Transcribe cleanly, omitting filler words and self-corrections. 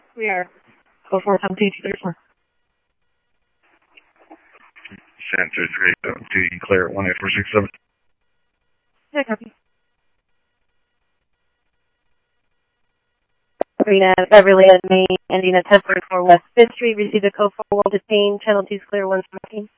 We are. Code 417-234. San 332, clear at 18467. Yeah, copy. Green at Beverly at Main, ending at 1044 West 5th Street, received a code 4 while detained, channel 2's clear 117.